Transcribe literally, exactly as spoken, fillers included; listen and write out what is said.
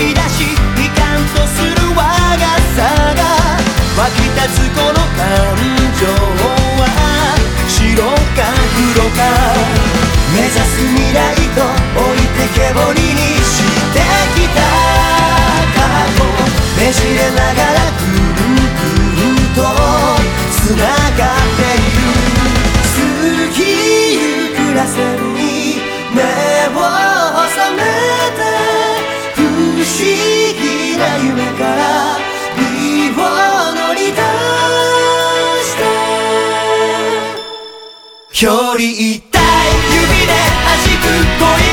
い出しいかんとする我がさが湧き立つこの感情は白か黒か目指す未来と置いてけぼりにしてきた過去ねじれながらぐるぐるとつながっている過ぎゆく螺旋に目を覚めて不思議な夢から身を乗り出してより痛い指で弾く恋